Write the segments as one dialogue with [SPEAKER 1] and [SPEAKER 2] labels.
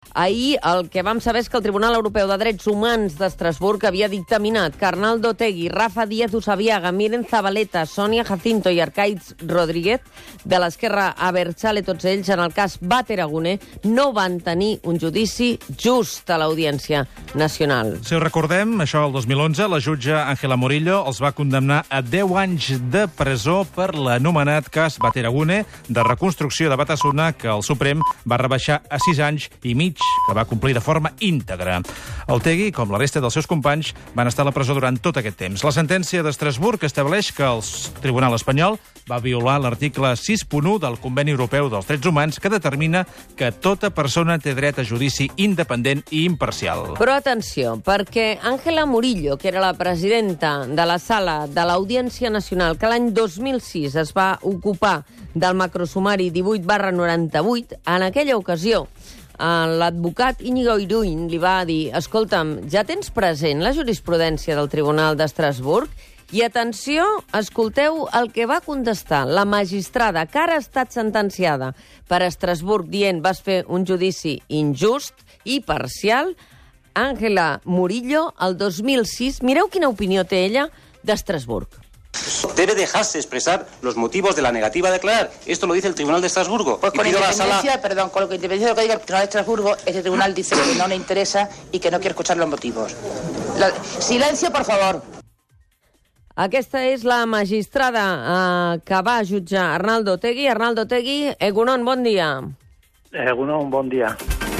[SPEAKER 1] Ahir el que vam saber és que el Tribunal Europeu de Drets Humans d'Estrasburg havia dictaminat que Arnaldo Otegi, Rafa Díaz Usabiaga, Miren Zabaleta, Sonia Jacinto i Arcaiz Rodríguez, de l'esquerra Abertzale, tots ells, en el cas Bater-Agune, no van tenir un judici just a l'Audiència Nacional.
[SPEAKER 2] Si ho recordem, això el 2011, la jutge Ángela Murillo els va condemnar a 10 anys de presó per l'anomenat cas Bater-Agune de reconstrucció de Batasuna, que el Suprem va rebaixar a 6 anys i mig, que va complir de forma íntegra. Otegi, com la resta dels seus companys, van estar a la presó durant tot aquest temps. La sentència d'Estrasburg estableix que el Tribunal espanyol va violar l'article 6.1 del Conveni Europeu dels Drets Humans, que determina que tota persona té dret a judici independent i imparcial.
[SPEAKER 1] Però atenció, perquè Ángela Murillo, que era la presidenta de la sala de l'Audiència Nacional, que l'any 2006 es va ocupar del macrosumari 18/98, en aquella ocasió l'advocat Íñigo Iruín li va dir: escolta'm, ja tens present la jurisprudència del Tribunal d'Estrasburg? I atenció, escolteu el que va contestar la magistrada, que ara ha estat sentenciada per Estrasburg, dient vas fer un judici injust i parcial, Ángela Murillo, el 2006. Mireu quina opinió té ella d'Estrasburg.
[SPEAKER 3] Debe dejarse expresar los motivos de la negativa a declarar. Esto lo dice el Tribunal de Estrasburgo.
[SPEAKER 4] Pues con independencia, perdón, con lo que independencia de lo que diga el Tribunal de Estrasburgo, ese tribunal dice que no le interesa y que no quiere escuchar los motivos. Silencio, por favor.
[SPEAKER 1] Aquesta és la magistrada que va jutjar Arnaldo Otegi. Arnaldo Otegi, Egunon, bon dia.
[SPEAKER 5] Egunon, bon dia.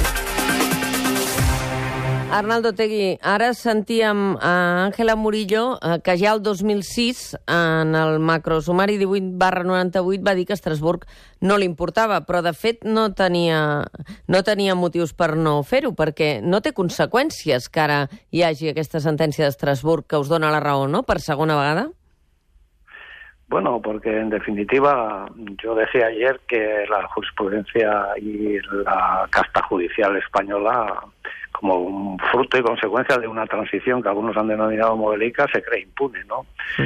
[SPEAKER 1] Arnaldo Otegi, ara sentíem a Ángela Murillo que ja el 2006, en el macrosumari 18/98, va dir que Estrasburg no li importava, però de fet no tenia motius per no fer-ho, perquè no té conseqüències que ara hi hagi aquesta sentència d'Estrasburg que us dona la raó, ¿no?, per segona vegada?
[SPEAKER 5] Bueno, porque en definitiva yo decía ayer que la jurisprudencia y la casta judicial española, como un fruto y consecuencia de una transición que algunos han denominado modélica, se cree impune, ¿no? Sí.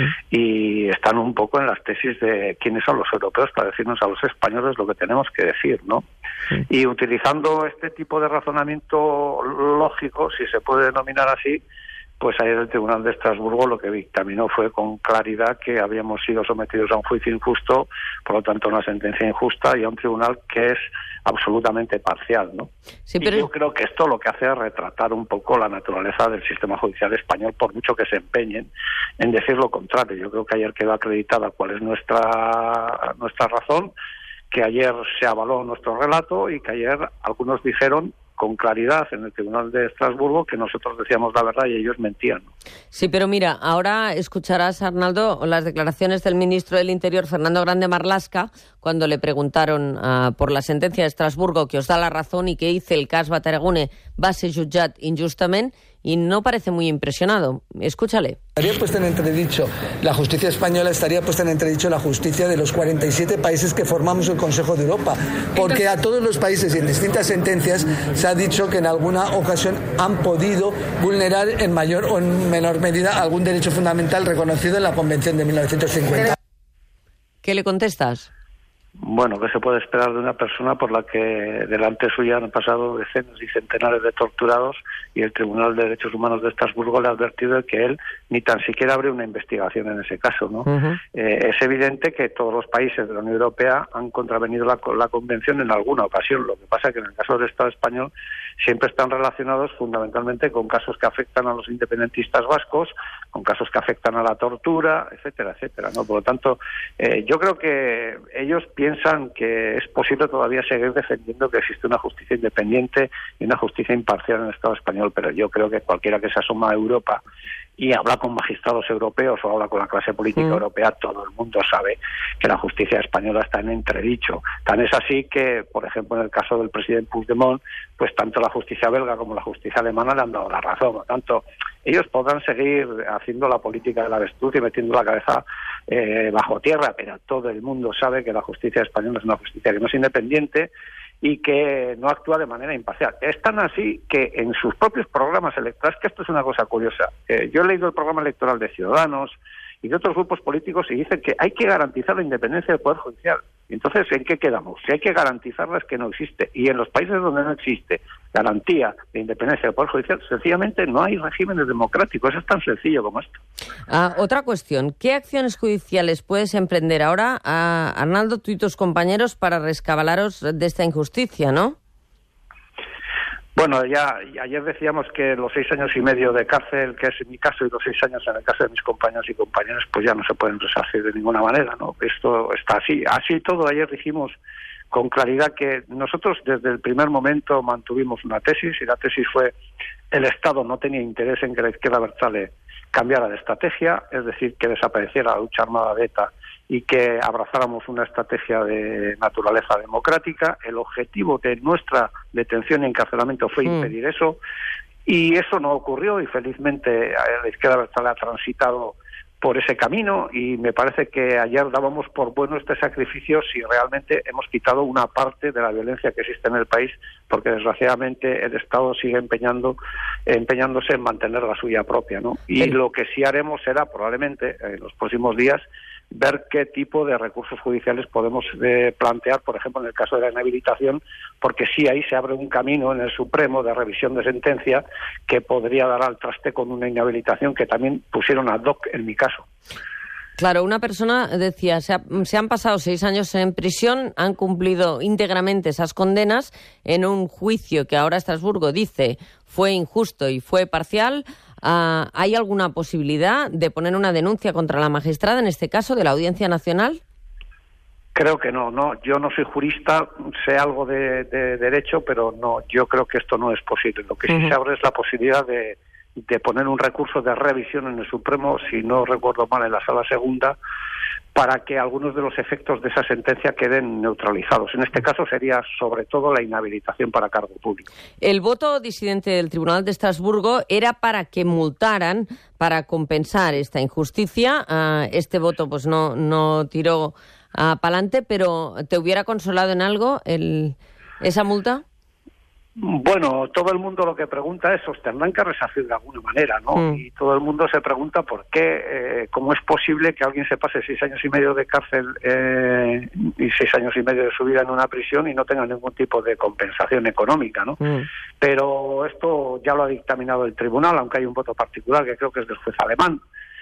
[SPEAKER 5] Y están un poco en las tesis de quiénes son los europeos para decirnos a los españoles lo que tenemos que decir, ¿no? Sí. Y utilizando este tipo de razonamiento lógico, si se puede denominar así, pues ayer el Tribunal de Estrasburgo lo que dictaminó fue con claridad que habíamos sido sometidos a un juicio injusto, por lo tanto a una sentencia injusta y a un tribunal que es absolutamente parcial, ¿no? Sí, pero... Y yo creo que esto lo que hace es retratar un poco la naturaleza del sistema judicial español, por mucho que se empeñen en decir lo contrario. Yo creo que ayer quedó acreditada cuál es nuestra razón, que ayer se avaló nuestro relato y que ayer algunos dijeron con claridad en el Tribunal de Estrasburgo que nosotros decíamos la verdad y ellos mentían.
[SPEAKER 1] Sí, pero mira, ahora escucharás, Arnaldo, las declaraciones del ministro del Interior, Fernando Grande Marlaska, cuando le preguntaron por la sentencia de Estrasburgo, que os da la razón y que dice el cas Bater-Agune va ser jutjat injustament, y no parece muy impresionado. Escúchale.
[SPEAKER 6] Estaría puesta en entredicho la justicia española, estaría puesta en entredicho la justicia de los 47 países que formamos el Consejo de Europa, porque a todos los países y en distintas sentencias se ha dicho que en alguna ocasión han podido vulnerar en mayor o en menor medida algún derecho fundamental reconocido en la Convención de 1950.
[SPEAKER 1] ¿Qué le contestas?
[SPEAKER 5] Bueno, ¿qué se puede esperar de una persona por la que delante suya han pasado decenas y centenares de torturados y el Tribunal de Derechos Humanos de Estrasburgo le ha advertido de que él ni tan siquiera abre una investigación en ese caso, ¿no? Es evidente que todos los países de la Unión Europea han contravenido la Convención en alguna ocasión. Lo que pasa es que en el caso del Estado español siempre están relacionados fundamentalmente con casos que afectan a los independentistas vascos, con casos que afectan a la tortura, etcétera, etcétera, ¿no? Por lo tanto, yo creo que ellos piensan que es posible todavía seguir defendiendo que existe una justicia independiente y una justicia imparcial en el Estado español, pero yo creo que cualquiera que se asoma a Europa y habla con magistrados europeos o habla con la clase política europea, todo el mundo sabe que la justicia española está en entredicho. Tan es así que, por ejemplo, en el caso del presidente Puigdemont, pues tanto la justicia belga como la justicia alemana le han dado la razón. Por lo tanto, ellos podrán seguir haciendo la política del avestruz y metiendo la cabeza bajo tierra, pero todo el mundo sabe que la justicia española es una justicia que no es independiente y que no actúa de manera imparcial. Es tan así que en sus propios programas electorales, que esto es una cosa curiosa, yo he leído el programa electoral de Ciudadanos y de otros grupos políticos y dicen que hay que garantizar la independencia del Poder Judicial. Entonces, ¿en qué quedamos? Si hay que garantizarla es que no existe. Y en los países donde no existe garantía de independencia del Poder Judicial, sencillamente no hay regímenes democráticos. Es tan sencillo como esto.
[SPEAKER 1] Otra cuestión. ¿Qué acciones judiciales puedes emprender ahora, Arnaldo, tú y tus compañeros, para rescabalaros de esta injusticia, no?
[SPEAKER 5] Bueno, ya ayer decíamos que los 6 años y medio de cárcel, que es en mi caso, y los 6 años en el caso de mis compañeros y compañeras, pues ya no se pueden resarcir de ninguna manera, ¿no? Esto está así. Así todo, ayer dijimos con claridad que nosotros desde el primer momento mantuvimos una tesis, y la tesis fue: el Estado no tenía interés en que la izquierda abertzale cambiara de estrategia, es decir, que desapareciera la lucha armada de ETA y que abrazáramos una estrategia de naturaleza democrática. El objetivo de nuestra detención y encarcelamiento fue impedir eso, y eso no ocurrió, y felizmente la izquierda abertzale ha transitado por ese camino, y me parece que ayer dábamos por bueno este sacrificio si realmente hemos quitado una parte de la violencia que existe en el país, porque desgraciadamente el Estado sigue empeñándose en mantener la suya propia, ¿no? Y lo que sí haremos será probablemente en los próximos días ver qué tipo de recursos judiciales podemos plantear, por ejemplo, en el caso de la inhabilitación, porque sí, ahí se abre un camino en el Supremo de revisión de sentencia que podría dar al traste con una inhabilitación que también pusieron ad hoc en mi caso.
[SPEAKER 1] Claro, una persona decía, se han pasado 6 años en prisión, han cumplido íntegramente esas condenas en un juicio que ahora Estrasburgo dice fue injusto y fue parcial. ¿Hay alguna posibilidad de poner una denuncia contra la magistrada, en este caso de la Audiencia Nacional?
[SPEAKER 5] Creo que no. Yo no soy jurista, sé algo de derecho, pero no, yo creo que esto no es posible. Lo que sí se abre es la posibilidad de poner un recurso de revisión en el Supremo, si no recuerdo mal, en la Sala Segunda, para que algunos de los efectos de esa sentencia queden neutralizados. En este caso sería sobre todo la inhabilitación para cargo público.
[SPEAKER 1] El voto disidente del Tribunal de Estrasburgo era para que multaran, para compensar esta injusticia. Este voto pues no tiró pa'lante, pero ¿te hubiera consolado en algo esa multa?
[SPEAKER 5] Bueno, todo el mundo lo que pregunta es, os tendrán que resarcir de alguna manera, ¿no? Y todo el mundo se pregunta por qué, cómo es posible que alguien se pase 6 años y medio de cárcel y 6 años y medio de su vida en una prisión y no tenga ningún tipo de compensación económica, ¿no? Pero esto ya lo ha dictaminado el tribunal, aunque hay un voto particular que creo que es del juez alemán,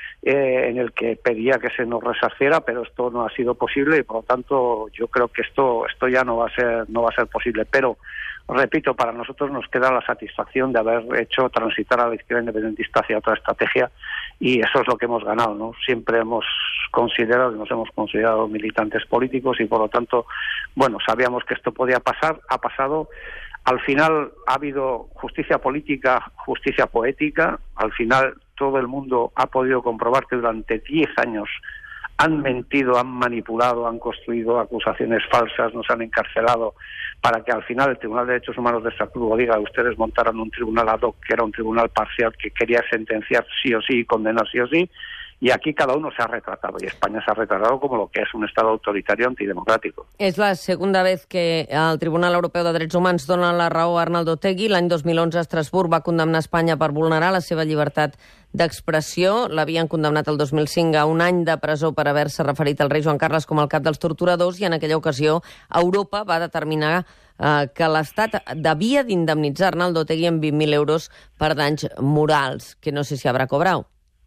[SPEAKER 5] en el que pedía que se nos resarciera, pero esto no ha sido posible, y por lo tanto yo creo que esto ya no va a ser posible. Pero repito, para nosotros nos queda la satisfacción de haber hecho transitar a la izquierda independentista hacia otra estrategia, y eso es lo que hemos ganado, ¿no? Siempre nos hemos considerado militantes políticos, y por lo tanto, bueno, sabíamos que esto podía pasar, ha pasado. Al final ha habido justicia política, justicia poética. Al final todo el mundo ha podido comprobar que durante 10 años han mentido, han manipulado, han construido acusaciones falsas, nos han encarcelado, para que al final el Tribunal de Derechos Humanos de Estrasburgo diga: ustedes montaron un tribunal ad hoc, que era un tribunal parcial, que quería sentenciar sí o sí y condenar sí o sí. Y aquí cada uno se ha retratado, y España se ha retratado como lo que es un Estado autoritario antidemocrático.
[SPEAKER 1] És la segunda vez que el Tribunal Europeu de Drets Humans dona la raó a Arnaldo Otegi. L'any 2011 Estrasburg va condemnar Espanya per vulnerar la seva llibertat d'expressió. L'havien condemnat el 2005 a 1 any de presó per haver-se referit al rei Joan Carles com el cap dels torturadors, i en aquella ocasió Europa va determinar que l'Estat devia d'indemnitzar Arnaldo Otegi en 20.000 euros per danys morals, que no sé si habrá cobrado.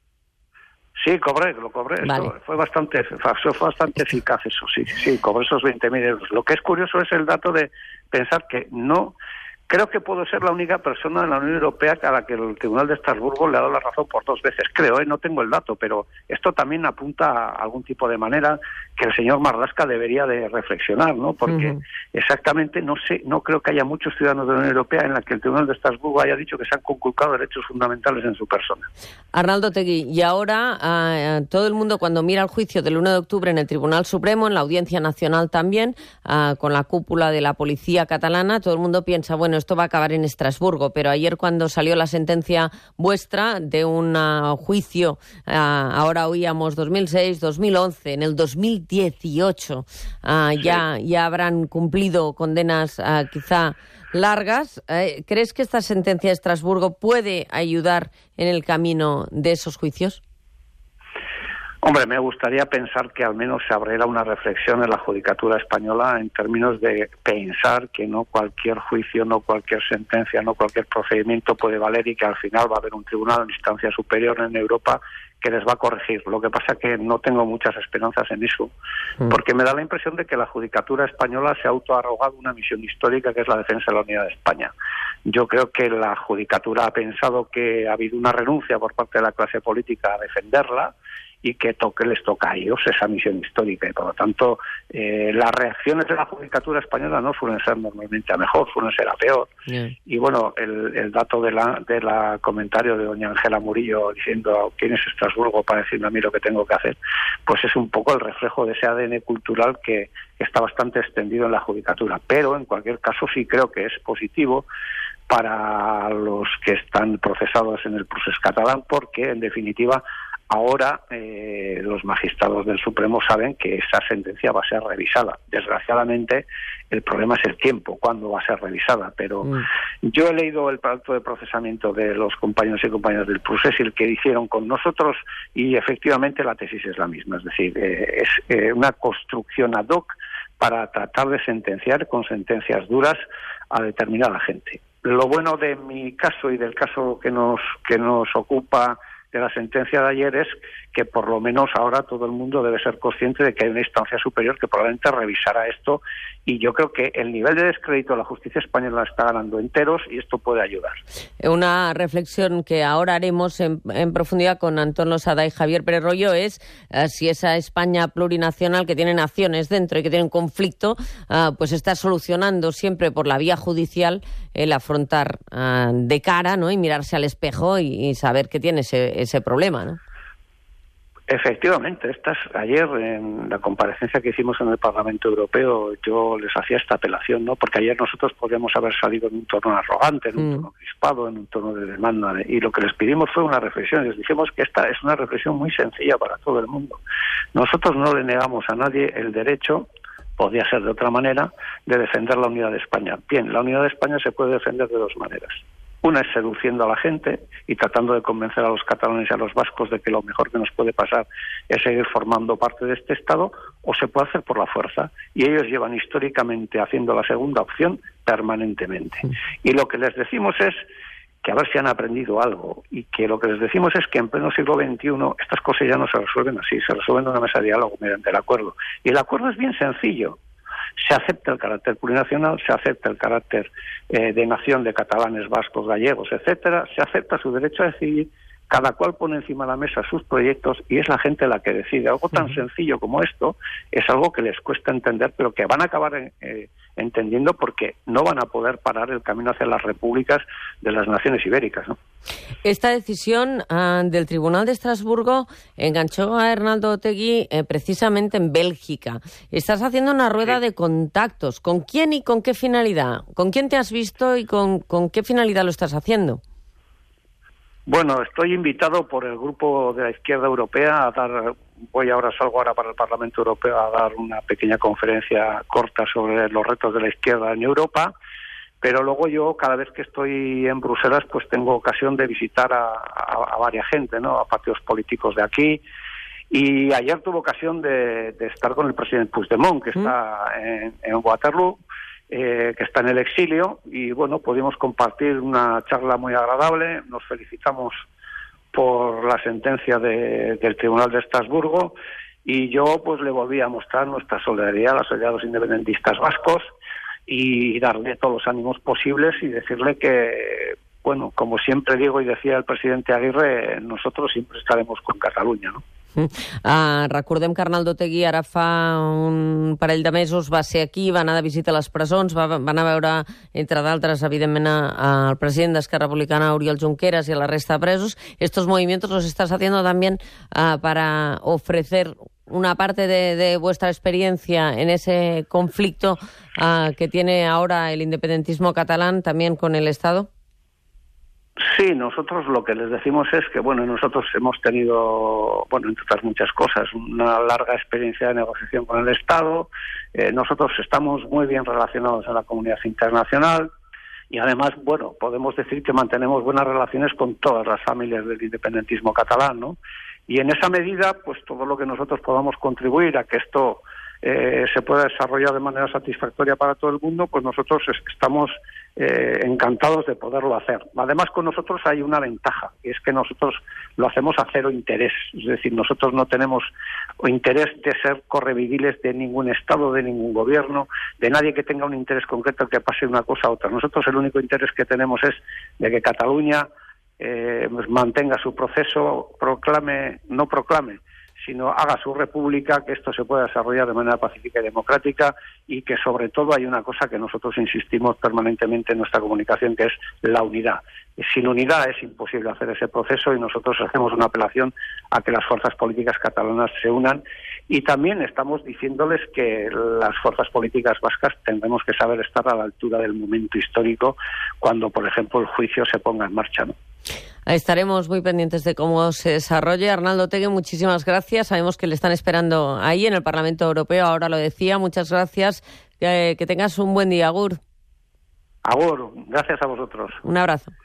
[SPEAKER 5] Sí, lo cobré.
[SPEAKER 1] Vale.
[SPEAKER 5] Fue bastante eficaz eso, sí, cobré esos 20.000 euros. Lo que es curioso es el dato de pensar que no... Creo que puedo ser la única persona en la Unión Europea a la que el Tribunal de Estrasburgo le ha dado la razón por 2 veces. Creo, no tengo el dato, pero esto también apunta a algún tipo de manera que el señor Marlaska debería de reflexionar, ¿no? Porque exactamente no creo que haya muchos ciudadanos de la Unión Europea en la que el Tribunal de Estrasburgo haya dicho que se han conculcado derechos fundamentales en su persona.
[SPEAKER 1] Arnaldo Otegi, y ahora todo el mundo, cuando mira el juicio del 1 de octubre en el Tribunal Supremo, en la Audiencia Nacional también, con la cúpula de la policía catalana, todo el mundo piensa, bueno, esto va a acabar en Estrasburgo, pero ayer cuando salió la sentencia vuestra de un juicio, ahora oíamos 2006, 2011, en el 2018 ya habrán cumplido condenas quizá largas. ¿Crees que esta sentencia de Estrasburgo puede ayudar en el camino de esos juicios?
[SPEAKER 5] Hombre, me gustaría pensar que al menos se abriera una reflexión en la judicatura española en términos de pensar que no cualquier juicio, no cualquier sentencia, no cualquier procedimiento puede valer y que al final va a haber un tribunal en instancia superior en Europa que les va a corregir. Lo que pasa es que no tengo muchas esperanzas en eso, porque me da la impresión de que la judicatura española se ha autoarrogado una misión histórica que es la defensa de la unidad de España. Yo creo que la judicatura ha pensado que ha habido una renuncia por parte de la clase política a defenderla y que les toca a ellos esa misión histórica, y por lo tanto las reacciones de la judicatura española no suelen ser normalmente a mejor, suelen ser a peor. Y bueno, el dato de la comentario de doña Ángela Murillo diciendo quién es Estrasburgo para decirme a mí lo que tengo que hacer, pues es un poco el reflejo de ese ADN cultural que está bastante extendido en la judicatura, pero en cualquier caso sí creo que es positivo para los que están procesados en el procés catalán, porque en definitiva ahora los magistrados del Supremo saben que esa sentencia va a ser revisada. Desgraciadamente, el problema es el tiempo, cuándo va a ser revisada. Pero yo he leído el acto de procesamiento de los compañeros y compañeras del procés y el que hicieron con nosotros, y efectivamente la tesis es la misma. Es decir, es una construcción ad hoc para tratar de sentenciar con sentencias duras a determinada gente. Lo bueno de mi caso y del caso que nos ocupa de la sentencia de ayer es que por lo menos ahora todo el mundo debe ser consciente de que hay una instancia superior que probablemente revisará esto, y yo creo que el nivel de descrédito de la justicia española está ganando enteros y esto puede ayudar.
[SPEAKER 1] Una reflexión que ahora haremos en profundidad con Antón Losada y Javier Pérez Royo es si esa España plurinacional que tiene naciones dentro y que tiene un conflicto, pues está solucionando siempre por la vía judicial el afrontar de cara, ¿no? Y mirarse al espejo y saber que tiene ese problema, ¿no?
[SPEAKER 5] Efectivamente, ayer en la comparecencia que hicimos en el Parlamento Europeo yo les hacía esta apelación, ¿no? Porque ayer nosotros podríamos haber salido en un tono arrogante, en un tono crispado, en un tono de demanda, y lo que les pedimos fue una reflexión. Les dijimos que esta es una reflexión muy sencilla para todo el mundo. Nosotros no le negamos a nadie el derecho, podría ser de otra manera, de defender la unidad de España. Bien, la unidad de España se puede defender de dos maneras. Una es seduciendo a la gente y tratando de convencer a los catalanes y a los vascos de que lo mejor que nos puede pasar es seguir formando parte de este Estado, o se puede hacer por la fuerza. Y ellos llevan históricamente haciendo la segunda opción permanentemente. Y lo que les decimos es que a ver si han aprendido algo, y que lo que les decimos es que en pleno siglo XXI estas cosas ya no se resuelven así, se resuelven en una mesa de diálogo mediante el acuerdo. Y el acuerdo es bien sencillo. Se acepta el carácter plurinacional, se acepta el carácter de nación de catalanes, vascos, gallegos, etcétera, se acepta su derecho a decidir, cada cual pone encima de la mesa sus proyectos y es la gente la que decide. Algo tan sencillo como esto es algo que les cuesta entender, pero que van a acabar entendiendo, porque no van a poder parar el camino hacia las repúblicas de las naciones ibéricas, ¿no?
[SPEAKER 1] Esta decisión del Tribunal de Estrasburgo enganchó a Arnaldo Otegi precisamente en Bélgica. Estás haciendo una rueda de contactos. ¿Con quién y con qué finalidad? ¿Con quién te has visto y con qué finalidad lo estás haciendo?
[SPEAKER 5] Bueno, estoy invitado por el grupo de la izquierda europea salgo ahora para el Parlamento Europeo a dar una pequeña conferencia corta sobre los retos de la izquierda en Europa, pero luego yo cada vez que estoy en Bruselas pues tengo ocasión de visitar a varias gente, ¿no? A partidos políticos de aquí, y ayer tuve ocasión de estar con el presidente Puigdemont, que está en Waterloo, que está en el exilio, y bueno, pudimos compartir una charla muy agradable. Nos felicitamos por la sentencia del Tribunal de Estrasburgo, y yo pues le volví a mostrar nuestra solidaridad a los aliados independentistas vascos y darle todos los ánimos posibles y decirle que, bueno, como siempre digo y decía el presidente Aguirre, nosotros siempre estaremos con Catalunya, ¿no?
[SPEAKER 1] Recordem que Arnaldo Otegi ara fa un parell de mesos va ser aquí, va anar de visita a les presons, va anar a veure, entre d'altres, evidentment, al president d'Esquerra Republicana, Oriol Junqueras, y a la resta de presos. Estos movimientos los estás haciendo también para ofrecer una parte de vuestra experiencia en ese conflicto que tiene ahora el independentismo catalán también con el Estado.
[SPEAKER 5] Sí, nosotros lo que les decimos es que, bueno, nosotros hemos tenido, bueno, entre otras muchas cosas, una larga experiencia de negociación con el Estado. Nosotros estamos muy bien relacionados en la comunidad internacional y además, bueno, podemos decir que mantenemos buenas relaciones con todas las familias del independentismo catalán, ¿no? Y en esa medida, pues todo lo que nosotros podamos contribuir a que esto se pueda desarrollar de manera satisfactoria para todo el mundo, pues nosotros estamos encantados de poderlo hacer. Además, con nosotros hay una ventaja, y es que nosotros lo hacemos a cero interés. Es decir, nosotros no tenemos interés de ser correvidiles de ningún Estado, de ningún gobierno, de nadie que tenga un interés concreto en que pase una cosa a otra. Nosotros el único interés que tenemos es de que Cataluña mantenga su proceso, no proclame, sino haga su república, que esto se pueda desarrollar de manera pacífica y democrática, y que sobre todo hay una cosa que nosotros insistimos permanentemente en nuestra comunicación, que es la unidad. Sin unidad es imposible hacer ese proceso, y nosotros hacemos una apelación a que las fuerzas políticas catalanas se unan, y también estamos diciéndoles que las fuerzas políticas vascas tendremos que saber estar a la altura del momento histórico cuando, por ejemplo, el juicio se ponga en marcha, ¿no?
[SPEAKER 1] Estaremos muy pendientes de cómo se desarrolle. Arnaldo Otegi, muchísimas gracias. Sabemos que le están esperando ahí en el Parlamento Europeo, ahora lo decía. Muchas gracias. Que tengas un buen día, Agur.
[SPEAKER 5] Agur, gracias a vosotros.
[SPEAKER 1] Un abrazo.